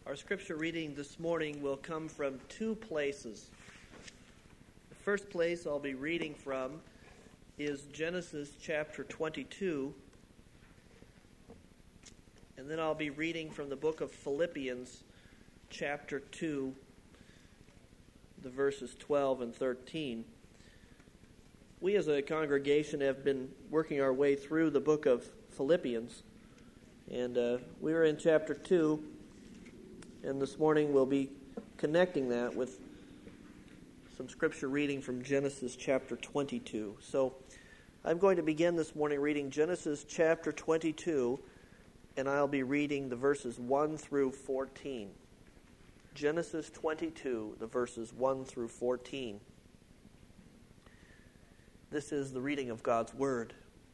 Our scripture reading this morning will come from two places. The first place I'll be reading from is Genesis chapter 22, and then I'll be reading from the book of Philippians chapter 2, the verses 12 and 13. We as a congregation have been working our way through the book of Philippians, and we are in chapter 2, and this morning we'll be connecting that with some scripture reading from Genesis chapter 22. So I'm going to begin this morning reading Genesis chapter 22, and I'll be reading the verses 1 through 14. Genesis 22, the verses 1 through 14. This is the reading of God's Word.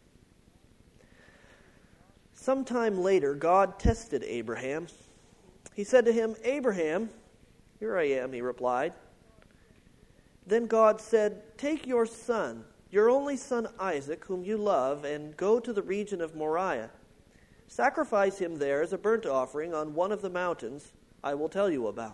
Sometime later, God tested Abraham. He said to him, "Abraham." "Here I am," he replied. Then God said, "Take your son, your only son Isaac, whom you love, and go to the region of Moriah. Sacrifice him there as a burnt offering on one of the mountains I will tell you about."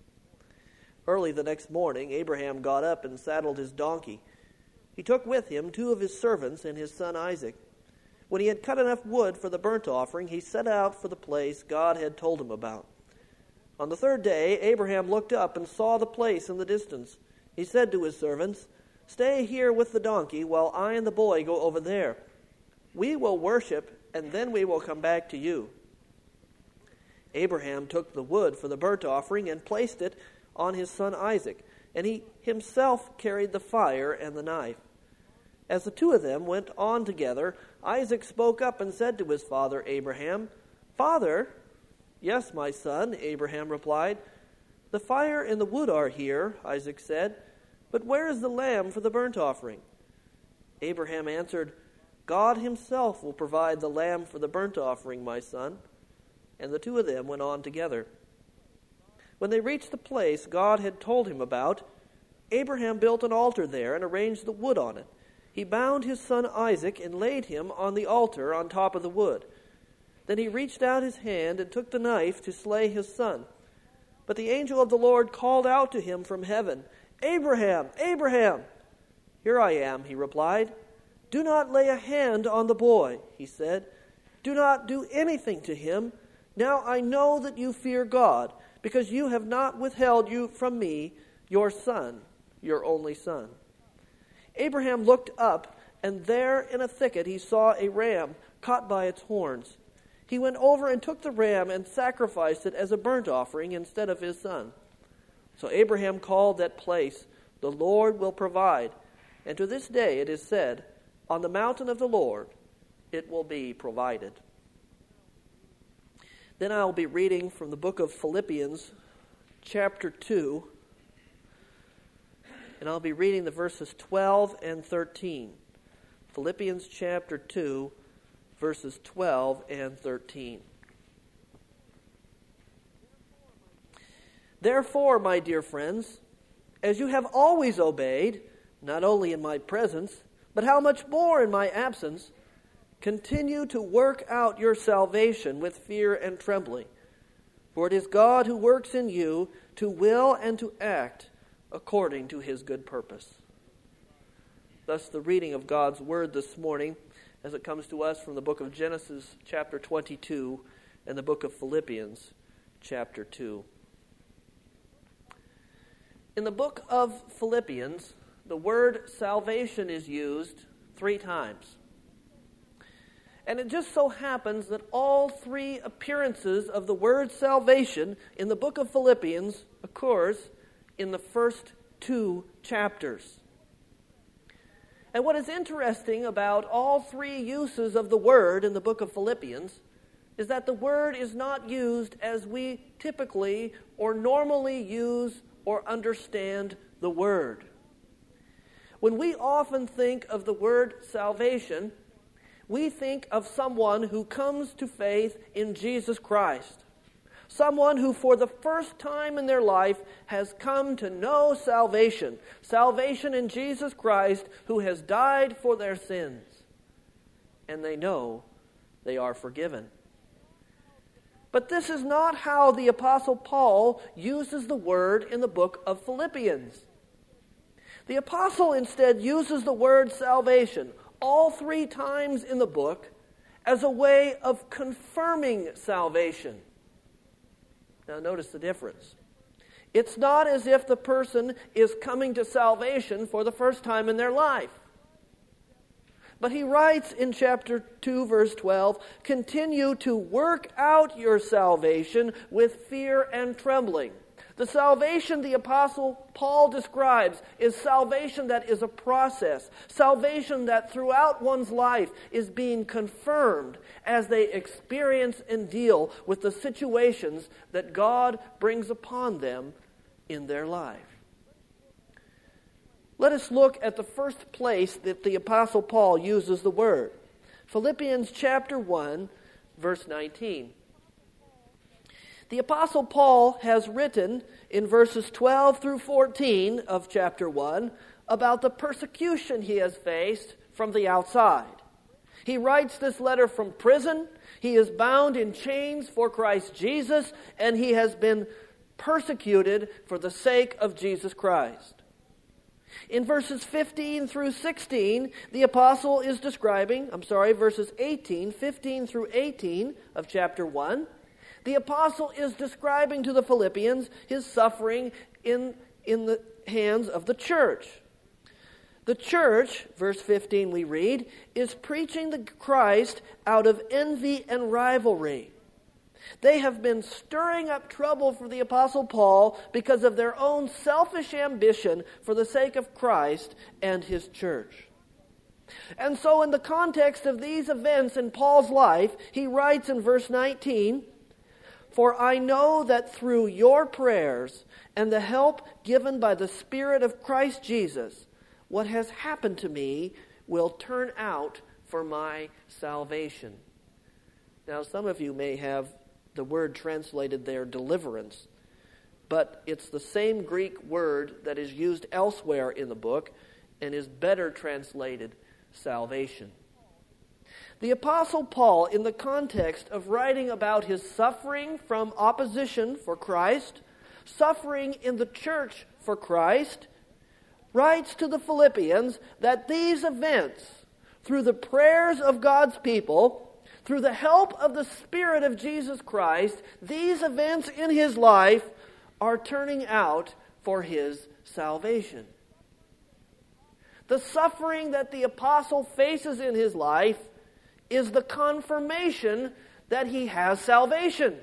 Early the next morning, Abraham got up and saddled his donkey. He took with him 2 of his servants and his son Isaac. When he had cut enough wood for the burnt offering, he set out for the place God had told him about. On the 3rd day, Abraham looked up and saw the place in the distance. He said to his servants, "Stay here with the donkey while I and the boy go over there. We will worship, and then we will come back to you." Abraham took the wood for the burnt offering and placed it on his son Isaac, and he himself carried the fire and the knife. As the 2 of them went on together, Isaac spoke up and said to his father Abraham, "Father?" "Yes, my son," Abraham replied. "The fire and the wood are here," Isaac said, "but where is the lamb for the burnt offering?" Abraham answered, "God himself will provide the lamb for the burnt offering, my son." And the 2 of them went on together. When they reached the place God had told him about, Abraham built an altar there and arranged the wood on it. He bound his son Isaac and laid him on the altar on top of the wood. Then he reached out his hand and took the knife to slay his son. But the angel of the Lord called out to him from heaven, "Abraham, Abraham!" "Here I am," he replied. "Do not lay a hand on the boy," he said. "Do not do anything to him. Now I know that you fear God, because you have not withheld you from me, your son, your only son." Abraham looked up, and there in a thicket he saw a ram caught by its horns. He went over and took the ram and sacrificed it as a burnt offering instead of his son. So Abraham called that place, "The Lord will provide." And to this day it is said, "On the mountain of the Lord it will be provided." Then I will be reading from the book of Philippians, chapter 2, and I'll be reading the verses 12 and 13. Philippians chapter 2, verses 12 and 13. "Therefore, my dear friends, as you have always obeyed, not only in my presence, but how much more in my absence, continue to work out your salvation with fear and trembling. For it is God who works in you to will and to act according to his good purpose." Thus the reading of God's Word this morning as it comes to us from the book of Genesis chapter 22 and the book of Philippians chapter 2. In the book of Philippians, the word salvation is used 3 times. And it just so happens that all 3 appearances of the word salvation in the book of Philippians occurs in the first 2 chapters. And what is interesting about all 3 uses of the word in the book of Philippians is that the word is not used as we typically or normally use or understand the word. When we often think of the word salvation, we think of someone who comes to faith in Jesus Christ. Someone who for the first time in their life has come to know salvation. Salvation in Jesus Christ, who has died for their sins. And they know they are forgiven. But this is not how the Apostle Paul uses the word in the book of Philippians. The Apostle instead uses the word salvation all 3 times in the book as a way of confirming salvation. Now notice the difference. It's not as if the person is coming to salvation for the first time in their life. But he writes in chapter 2, verse 12, continue to work out your salvation with fear and trembling. The salvation the Apostle Paul describes is salvation that is a process. Salvation that throughout one's life is being confirmed as they experience and deal with the situations that God brings upon them in their life. Let us look at the first place that the Apostle Paul uses the word. Philippians chapter 1, verse 19. The Apostle Paul has written in verses 12 through 14 of chapter 1 about the persecution he has faced from the outside. He writes this letter from prison. He is bound in chains for Christ Jesus, and he has been persecuted for the sake of Jesus Christ. In verses 15 through 16, the apostle is describing, verses 15 through 18 of chapter 1, the apostle is describing to the Philippians his suffering in the hands of the church. The church, verse 15 we read, is preaching the Christ out of envy and rivalry. They have been stirring up trouble for the Apostle Paul because of their own selfish ambition for the sake of Christ and his church. And so in the context of these events in Paul's life, he writes in verse 19, "For I know that through your prayers and the help given by the Spirit of Christ Jesus, what has happened to me will turn out for my salvation." Now some of you may have the word translated there, deliverance. But it's the same Greek word that is used elsewhere in the book and is better translated salvation. The Apostle Paul, in the context of writing about his suffering from opposition for Christ, suffering in the church for Christ, writes to the Philippians that these events, through the prayers of God's people, through the help of the Spirit of Jesus Christ, these events in his life are turning out for his salvation. The suffering that the apostle faces in his life is the confirmation that he has salvation.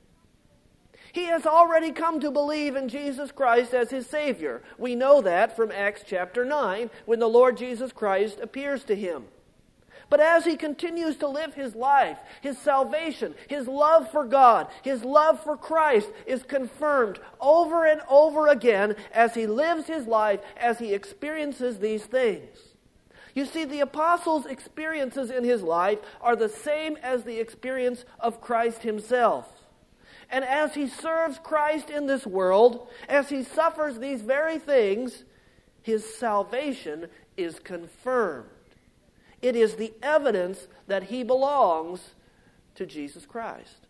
He has already come to believe in Jesus Christ as his Savior. We know that from Acts chapter 9, when the Lord Jesus Christ appears to him. But as he continues to live his life, his salvation, his love for God, his love for Christ is confirmed over and over again as he lives his life, as he experiences these things. You see, the apostle's experiences in his life are the same as the experience of Christ himself. And as he serves Christ in this world, as he suffers these very things, his salvation is confirmed. It is the evidence that he belongs to Jesus Christ.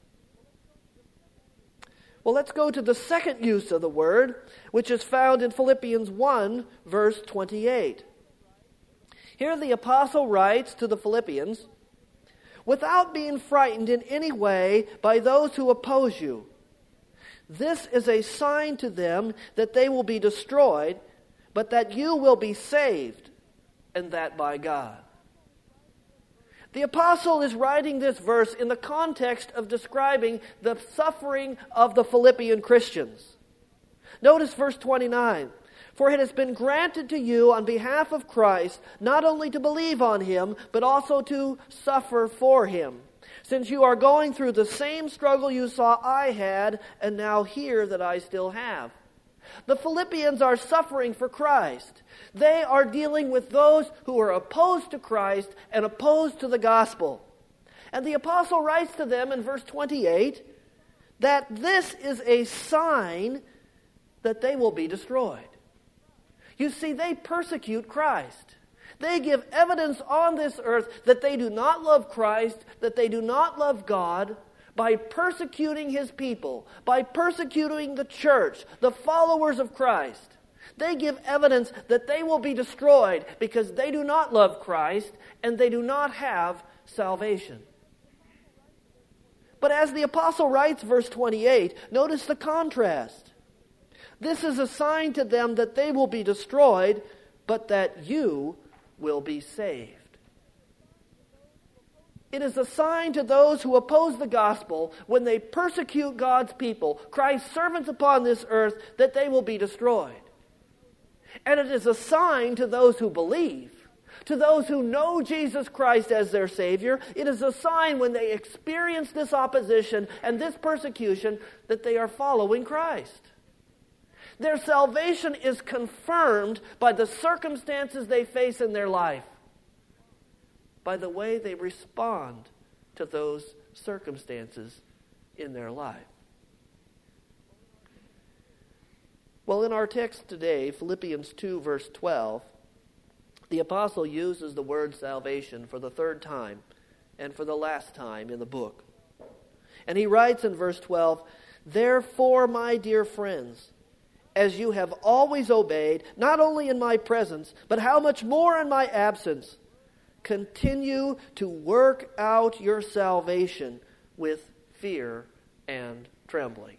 Well, let's go to the second use of the word, which is found in Philippians 1, verse 28. Here the apostle writes to the Philippians, "Without being frightened in any way by those who oppose you. This is a sign to them that they will be destroyed, but that you will be saved, and that by God." The apostle is writing this verse in the context of describing the suffering of the Philippian Christians. Notice verse 29. "For it has been granted to you on behalf of Christ not only to believe on him, but also to suffer for him, since you are going through the same struggle you saw I had, and now hear that I still have." The Philippians are suffering for Christ. They are dealing with those who are opposed to Christ and opposed to the gospel. And the apostle writes to them in verse 28 that this is a sign that they will be destroyed. You see, they persecute Christ. They give evidence on this earth that they do not love Christ, that they do not love God, by persecuting his people, by persecuting the church, the followers of Christ. They give evidence that they will be destroyed because they do not love Christ and they do not have salvation. But as the apostle writes, verse 28, notice the contrast. This is a sign to them that they will be destroyed, but that you will be saved. It is a sign to those who oppose the gospel when they persecute God's people, Christ's servants upon this earth, that they will be destroyed. And it is a sign to those who believe, to those who know Jesus Christ as their Savior. It is a sign when they experience this opposition and this persecution that they are following Christ. Their salvation is confirmed by the circumstances they face in their life, by the way they respond to those circumstances in their life. Well, in our text today, Philippians 2, verse 12, the apostle uses the word salvation for the third time and for the last time in the book. And he writes in verse 12, "Therefore, my dear friends, as you have always obeyed, not only in my presence, but how much more in my absence, continue to work out your salvation with fear and trembling."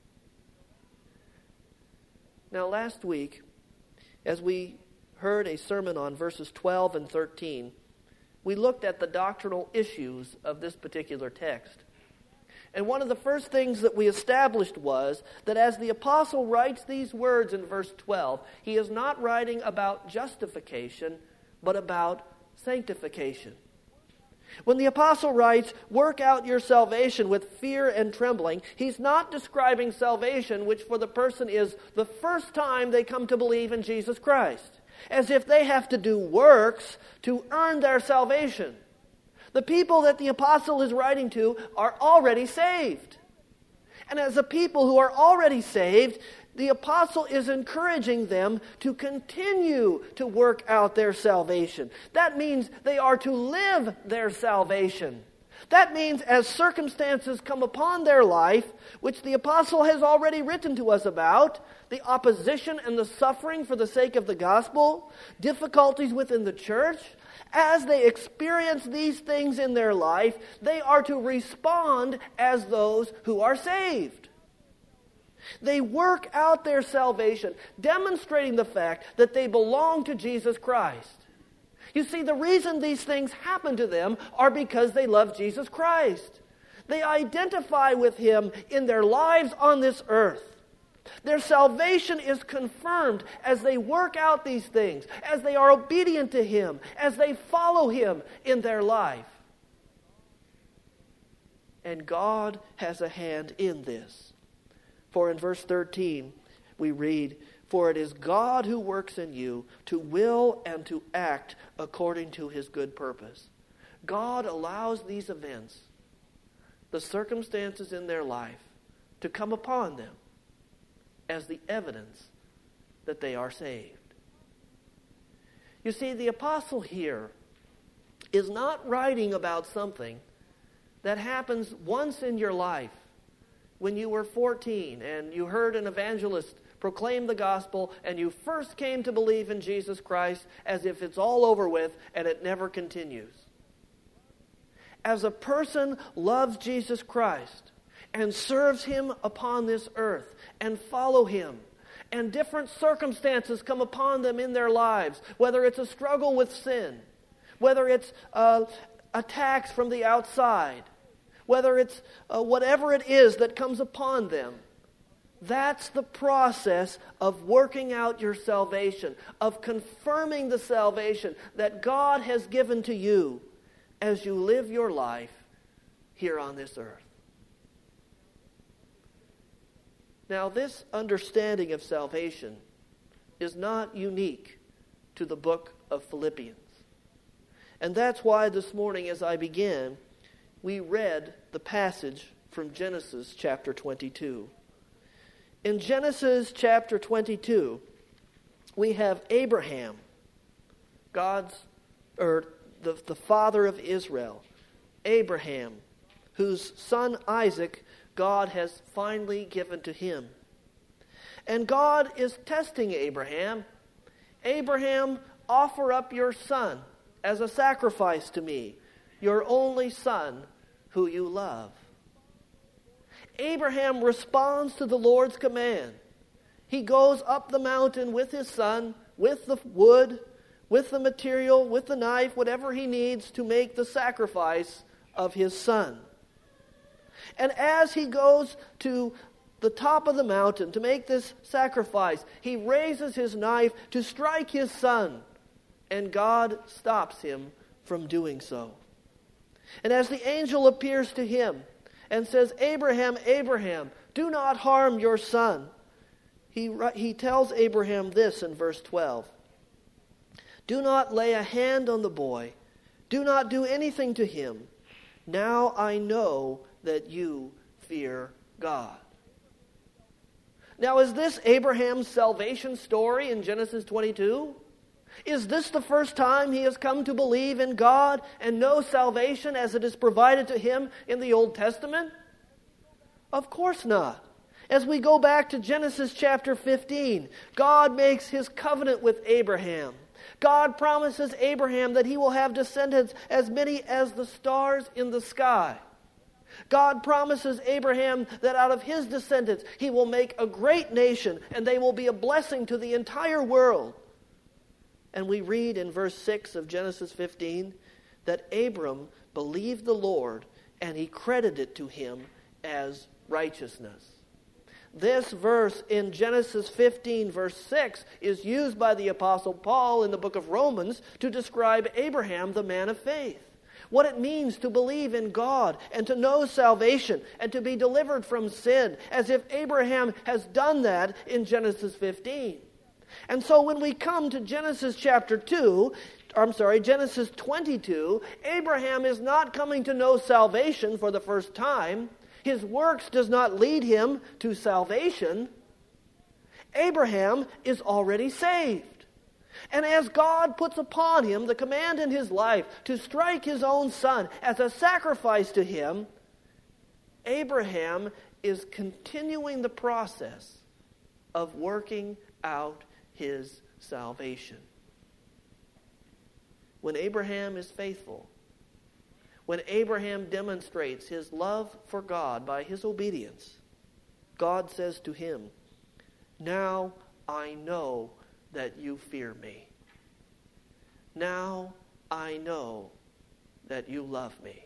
Now, last week, as we heard a sermon on verses 12 and 13, we looked at the doctrinal issues of this particular text. And one of the first things that we established was that as the apostle writes these words in verse 12, he is not writing about justification, but about sanctification. When the apostle writes, "Work out your salvation with fear and trembling," he's not describing salvation, which for the person is the first time they come to believe in Jesus Christ, as if they have to do works to earn their salvation. The people that the apostle is writing to are already saved. And as a people who are already saved, the apostle is encouraging them to continue to work out their salvation. That means they are to live their salvation. That means as circumstances come upon their life, which the apostle has already written to us about, the opposition and the suffering for the sake of the gospel, difficulties within the church, as they experience these things in their life, they are to respond as those who are saved. They work out their salvation, demonstrating the fact that they belong to Jesus Christ. You see, the reason these things happen to them are because they love Jesus Christ. They identify with Him in their lives on this earth. Their salvation is confirmed as they work out these things, as they are obedient to Him, as they follow Him in their life. And God has a hand in this. For in verse 13 we read, "For it is God who works in you to will and to act according to His good purpose." God allows these events, the circumstances in their life, to come upon them as the evidence that they are saved. You see, the apostle here is not writing about something that happens once in your life when you were 14 and you heard an evangelist proclaim the gospel and you first came to believe in Jesus Christ, as if it's all over with and it never continues. As a person loves Jesus Christ and serves Him upon this earth and follow Him, and different circumstances come upon them in their lives, whether it's a struggle with sin, whether it's attacks from the outside, whether it's whatever it is that comes upon them, that's the process of working out your salvation, of confirming the salvation that God has given to you as you live your life here on this earth. Now, this understanding of salvation is not unique to the book of Philippians. And that's why this morning, as I began, we read the passage from Genesis chapter 22. In Genesis chapter 22, we have Abraham, the father of Israel, Abraham, whose son Isaac God has finally given to him. And God is testing Abraham. Abraham, offer up your son as a sacrifice to me, your only son who you love. Abraham responds to the Lord's command. He goes up the mountain with his son, with the wood, with the material, with the knife, whatever he needs to make the sacrifice of his son. And as he goes to the top of the mountain to make this sacrifice, he raises his knife to strike his son, and God stops him from doing so. And as the angel appears to him and says, Abraham, Abraham, do not harm your son, he tells Abraham this in verse 12. Do not lay a hand on the boy. Do not do anything to him. Now I know that you fear God. Now, is this Abraham's salvation story in Genesis 22? Is this the first time he has come to believe in God and know salvation as it is provided to him in the Old Testament? Of course not. As we go back to Genesis chapter 15, God makes his covenant with Abraham. God promises Abraham that he will have descendants as many as the stars in the sky. God promises Abraham that out of his descendants he will make a great nation and they will be a blessing to the entire world. And we read in verse 6 of Genesis 15 that Abram believed the Lord and he credited it to him as righteousness. This verse in Genesis 15 verse 6 is used by the Apostle Paul in the book of Romans to describe Abraham, the man of faith. What it means to believe in God and to know salvation and to be delivered from sin, as if Abraham has done that in Genesis 15. And so when we come to Genesis 22, Abraham is not coming to know salvation for the first time. His works does not lead him to salvation. Abraham is already saved. And as God puts upon him the command in his life to strike his own son as a sacrifice to him, Abraham is continuing the process of working out his salvation. When Abraham is faithful, when Abraham demonstrates his love for God by his obedience, God says to him, now I know that you fear me. Now I know that you love me.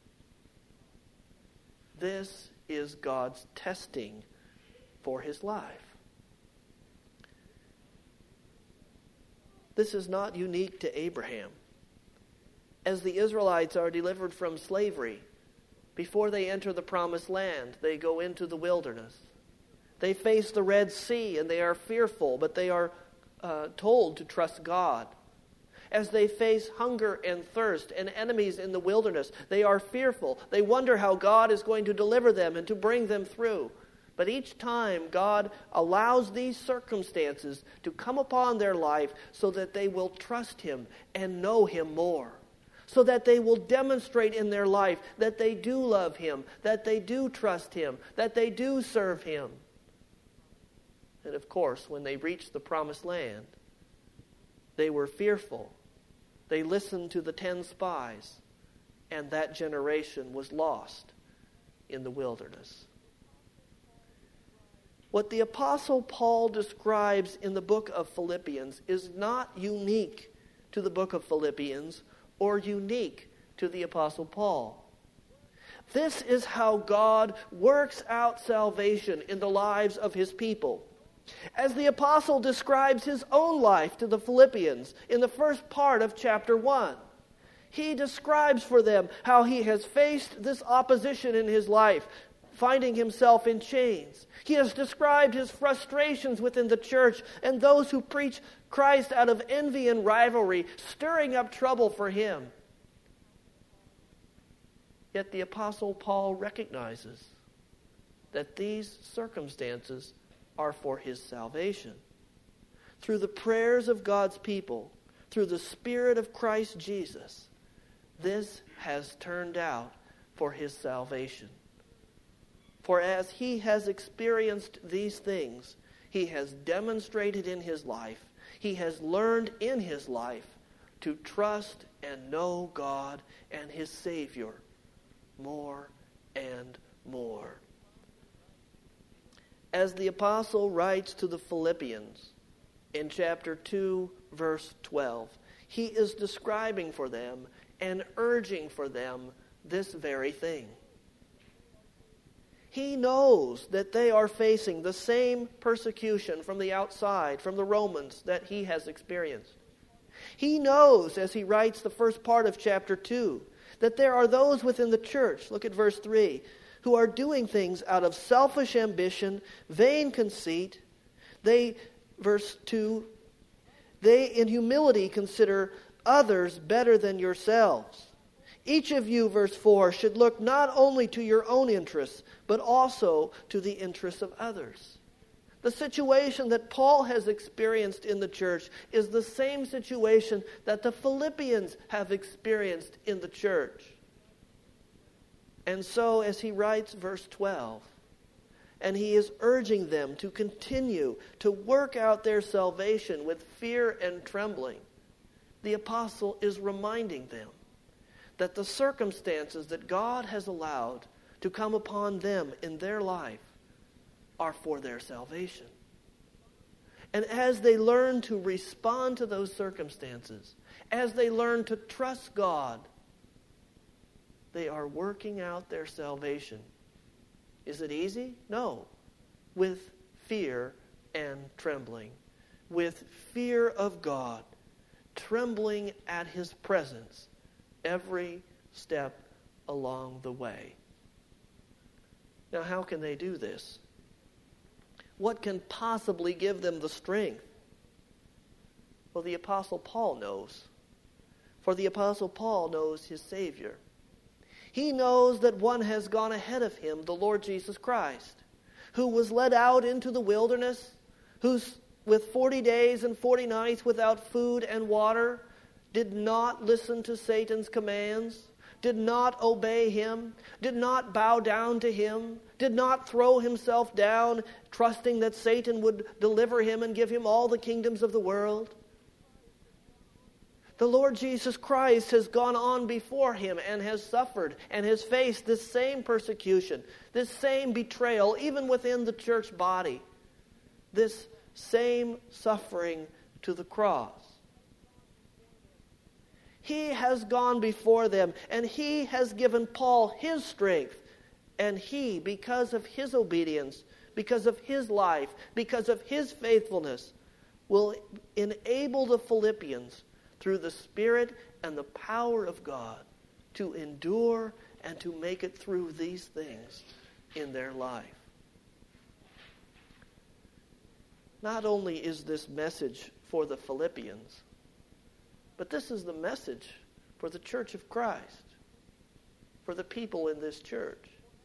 This is God's testing for his life. This is not unique to Abraham. As the Israelites are delivered from slavery, before they enter the promised land, they go into the wilderness. They face the Red Sea and they are fearful, but they are told to trust God. As they face hunger and thirst and enemies in the wilderness, they are fearful. They wonder how God is going to deliver them and to bring them through. But each time God allows these circumstances to come upon their life so that they will trust him and know him more. So that they will demonstrate in their life that they do love him, that they do trust him, that they do serve him. And of course, when they reached the promised land, they were fearful. They listened to the 10 spies, and that generation was lost in the wilderness. What the Apostle Paul describes in the book of Philippians is not unique to the book of Philippians or unique to the Apostle Paul. This is how God works out salvation in the lives of his people. As the apostle describes his own life to the Philippians in the first part of chapter 1, he describes for them how he has faced this opposition in his life, finding himself in chains. He has described his frustrations within the church and those who preach Christ out of envy and rivalry, stirring up trouble for him. Yet the Apostle Paul recognizes that these circumstances are for his salvation. Through the prayers of God's people, through the Spirit of Christ Jesus, this has turned out for his salvation. For as he has experienced these things, he has demonstrated in his life, he has learned in his life to trust and know God and his Savior more and more. As the apostle writes to the Philippians in chapter 2, verse 12, he is describing for them and urging for them this very thing. He knows that they are facing the same persecution from the outside, from the Romans, that he has experienced. He knows, as he writes the first part of chapter 2, that there are those within the church, look at verse 3, who are doing things out of selfish ambition, vain conceit. Verse 2, they in humility consider others better than yourselves. Each of you, verse 4, should look not only to your own interests, but also to the interests of others. The situation that Paul has experienced in the church is the same situation that the Philippians have experienced in the church. And so, as he writes verse 12, and he is urging them to continue to work out their salvation with fear and trembling, the apostle is reminding them that the circumstances that God has allowed to come upon them in their life are for their salvation. And as they learn to respond to those circumstances, as they learn to trust God, they are working out their salvation. Is it easy? No. With fear and trembling. With fear of God, trembling at his presence every step along the way. Now, how can they do this? What can possibly give them the strength? Well, the Apostle Paul knows. For the Apostle Paul knows his Savior. He knows that one has gone ahead of him, the Lord Jesus Christ, who was led out into the wilderness, who's with 40 days and 40 nights without food and water, did not listen to Satan's commands, did not obey him, did not bow down to him, did not throw himself down, trusting that Satan would deliver him and give him all the kingdoms of the world. The Lord Jesus Christ has gone on before him and has suffered and has faced this same persecution, this same betrayal, even within the church body, this same suffering to the cross. He has gone before them, and he has given Paul his strength. And he, because of his obedience, because of his life, because of his faithfulness, will enable the Philippians, through the Spirit and the power of God, to endure and to make it through these things in their life. Not only is this message for the Philippians, but this is the message for the church of Christ, for the people in this church.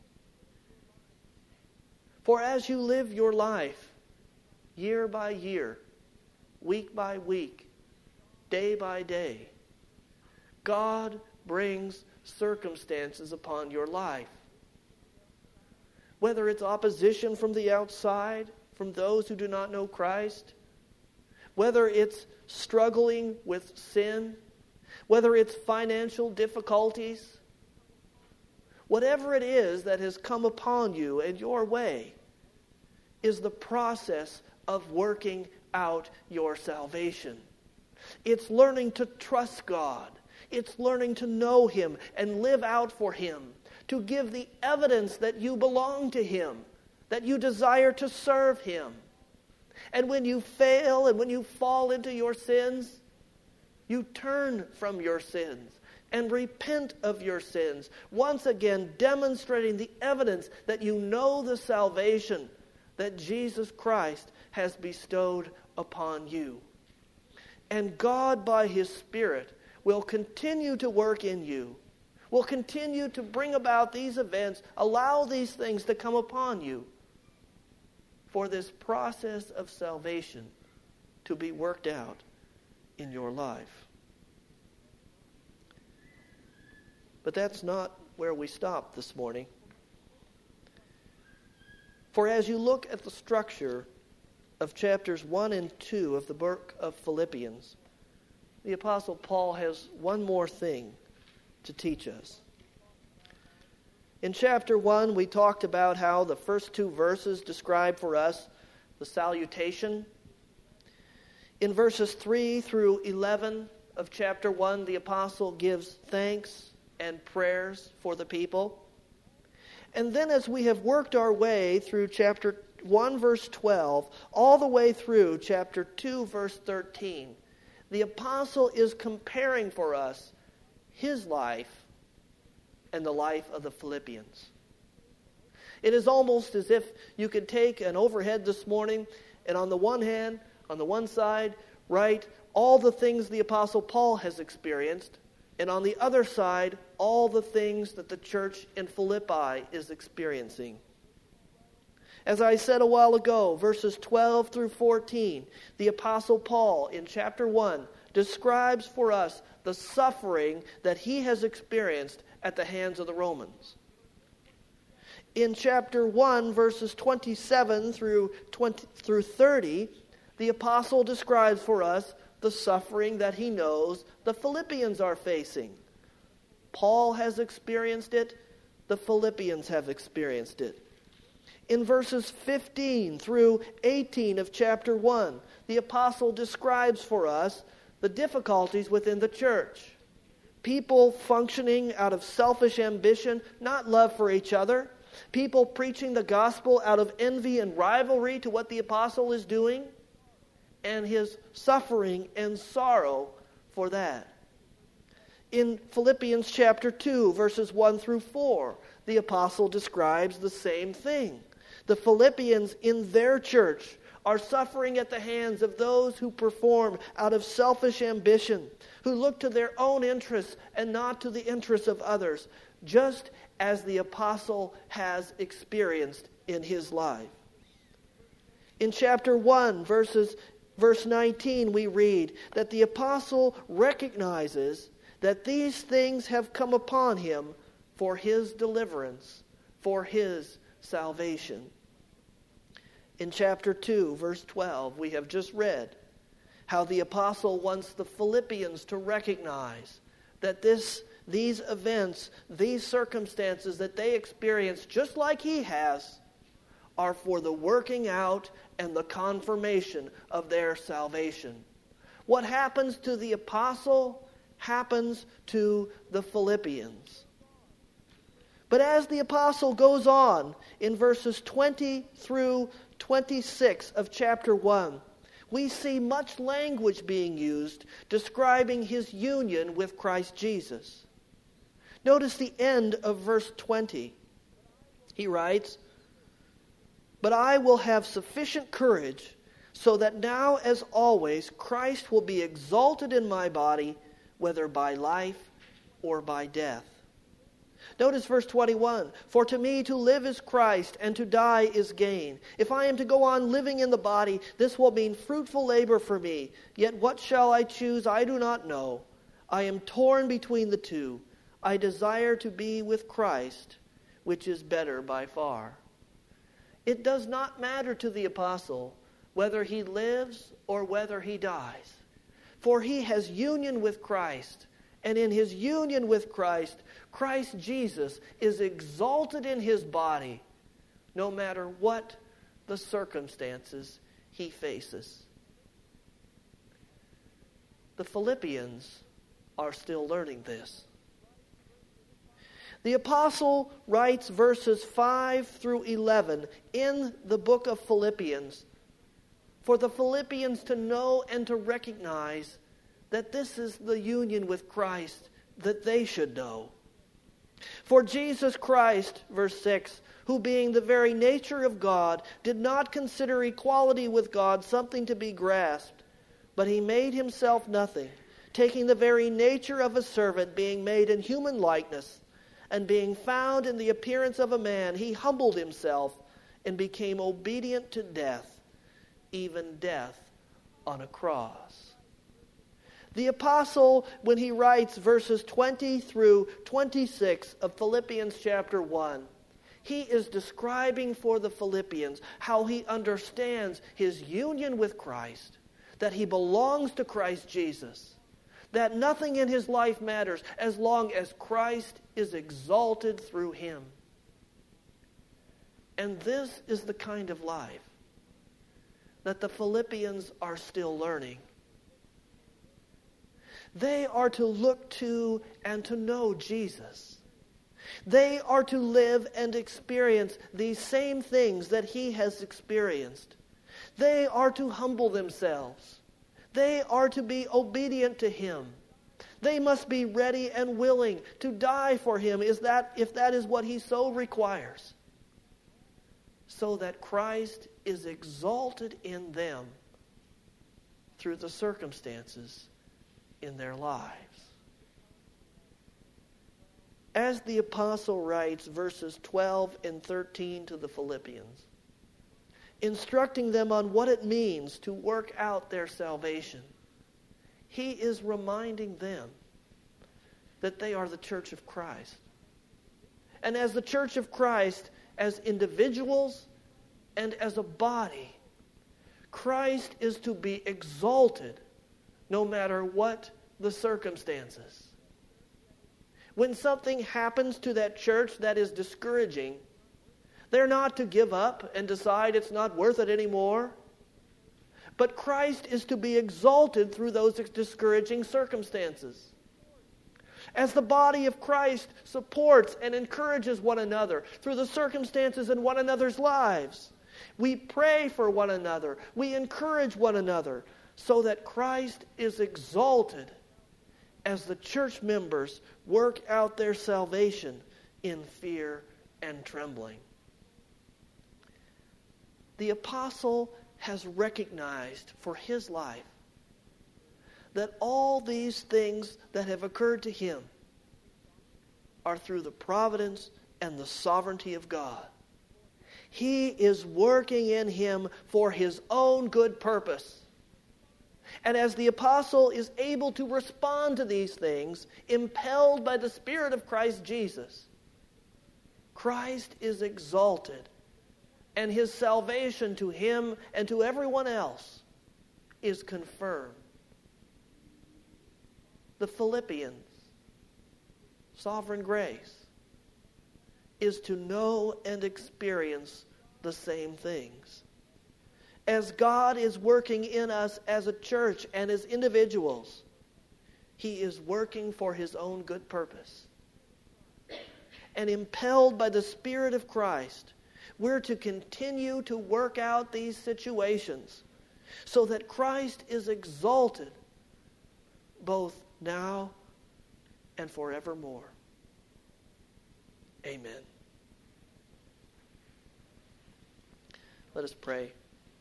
For as you live your life, year by year, week by week, day by day, God brings circumstances upon your life. Whether it's opposition from the outside, from those who do not know Christ, whether it's struggling with sin, whether it's financial difficulties, whatever it is that has come upon you and your way is the process of working out your salvation. It's learning to trust God. It's learning to know him and live out for him, to give the evidence that you belong to him, that you desire to serve him. And when you fail and when you fall into your sins, you turn from your sins and repent of your sins, once again demonstrating the evidence that you know the salvation that Jesus Christ has bestowed upon you. And God, by his Spirit, will continue to work in you, will continue to bring about these events, allow these things to come upon you, for this process of salvation to be worked out in your life. But that's not where we stopped this morning. For as you look at the structure of chapters 1 and 2 of the book of Philippians, the Apostle Paul has one more thing to teach us. In chapter 1, we talked about how the first 2 verses describe for us the salutation. In verses 3 through 11 of chapter 1, the apostle gives thanks and prayers for the people. And then as we have worked our way through chapter 1, verse 12, all the way through chapter 2, verse 13, the apostle is comparing for us his life and the life of the Philippians. It is almost as if you could take an overhead this morning and on the one hand, on the one side, write all the things the Apostle Paul has experienced, and on the other side, all the things that the church in Philippi is experiencing. As I said a while ago, verses 12 through 14, the Apostle Paul in chapter 1 describes for us the suffering that he has experienced at the hands of the Romans. In chapter 1, verses 27 through 30, the apostle describes for us the suffering that he knows the Philippians are facing. Paul has experienced it. The Philippians have experienced it. In verses 15 through 18 of chapter 1, the apostle describes for us the difficulties within the church. People functioning out of selfish ambition, not love for each other. People preaching the gospel out of envy and rivalry to what the apostle is doing. And his suffering and sorrow for that. In Philippians chapter 2, verses 1 through 4, the apostle describes the same thing. The Philippians in their church are suffering at the hands of those who perform out of selfish ambition, who look to their own interests and not to the interests of others, just as the apostle has experienced in his life. In chapter 1, verse 19, we read that the apostle recognizes that these things have come upon him for his deliverance, for his salvation. In chapter 2, verse 12, we have just read how the apostle wants the Philippians to recognize that these events, these circumstances that they experience, just like he has, are for the working out and the confirmation of their salvation. What happens to the apostle happens to the Philippians. But as the apostle goes on in verses 20 through 26 of chapter 1, we see much language being used describing his union with Christ Jesus. Notice the end of verse 20. He writes, "But I will have sufficient courage, so that now as always Christ will be exalted in my body, whether by life or by death." Notice verse 21. "For to me to live is Christ, and to die is gain. If I am to go on living in the body, this will mean fruitful labor for me. Yet what shall I choose? I do not know. I am torn between the two. I desire to be with Christ, which is better by far." It does not matter to the apostle whether he lives or whether he dies. For he has union with Christ. And in his union with Christ, Christ Jesus is exalted in his body, no matter what the circumstances he faces. The Philippians are still learning this. The apostle writes verses 5 through 11 in the book of Philippians for the Philippians to know and to recognize that this is the union with Christ that they should know. "For Jesus Christ," verse 6, "who being the very nature of God, did not consider equality with God something to be grasped, but he made himself nothing, taking the very nature of a servant, being made in human likeness, and being found in the appearance of a man, he humbled himself and became obedient to death, even death on a cross." The apostle, when he writes verses 20 through 26 of Philippians chapter 1, he is describing for the Philippians how he understands his union with Christ, that he belongs to Christ Jesus, that nothing in his life matters as long as Christ is exalted through him. And this is the kind of life that the Philippians are still learning. They are to look to and to know Jesus. They are to live and experience these same things that he has experienced. They are to humble themselves. They are to be obedient to him. They must be ready and willing to die for him if that is what he so requires, so that Christ is exalted in them through the circumstances in their lives. As the apostle writes verses 12 and 13 to the Philippians, instructing them on what it means to work out their salvation, he is reminding them that they are the church of Christ. And as the church of Christ, as individuals and as a body, Christ is to be exalted no matter what the circumstances. When something happens to that church that is discouraging, they're not to give up and decide it's not worth it anymore. But Christ is to be exalted through those discouraging circumstances. As the body of Christ supports and encourages one another through the circumstances in one another's lives, we pray for one another, we encourage one another, so that Christ is exalted as the church members work out their salvation in fear and trembling. The apostle has recognized for his life that all these things that have occurred to him are through the providence and the sovereignty of God. He is working in him for his own good purpose. And as the apostle is able to respond to these things, impelled by the Spirit of Christ Jesus, Christ is exalted, and his salvation to him and to everyone else is confirmed. The Philippians' sovereign grace is to know and experience the same things. As God is working in us as a church and as individuals, he is working for his own good purpose. And impelled by the Spirit of Christ, we're to continue to work out these situations so that Christ is exalted both now and forevermore. Amen. Let us pray.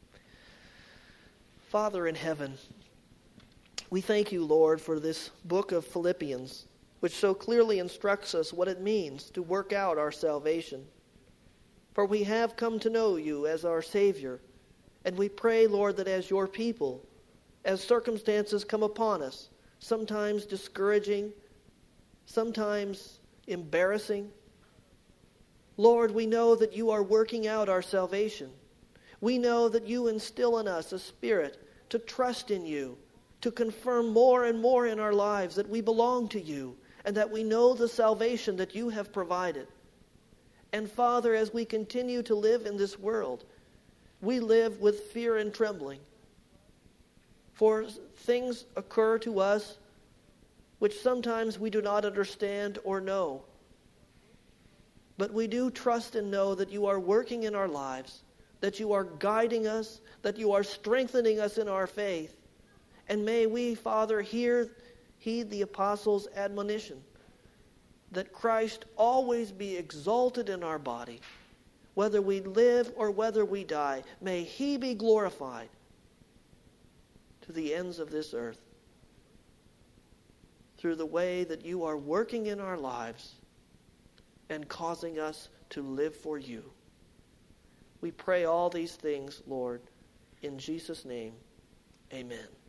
Father in heaven, we thank you, Lord, for this book of Philippians, which so clearly instructs us what it means to work out our salvation. For we have come to know you as our Savior, and we pray, Lord, that as your people, as circumstances come upon us, sometimes discouraging, sometimes embarrassing, Lord, we know that you are working out our salvation. We know that you instill in us a spirit to trust in you, to confirm more and more in our lives that we belong to you and that we know the salvation that you have provided. And Father, as we continue to live in this world, we live with fear and trembling. For things occur to us which sometimes we do not understand or know. But we do trust and know that you are working in our lives, that you are guiding us, that you are strengthening us in our faith. And may we, Father, heed the apostles' admonition that Christ always be exalted in our body, whether we live or whether we die. May he be glorified to the ends of this earth through the way that you are working in our lives and causing us to live for you. We pray all these things, Lord, in Jesus' name. Amen.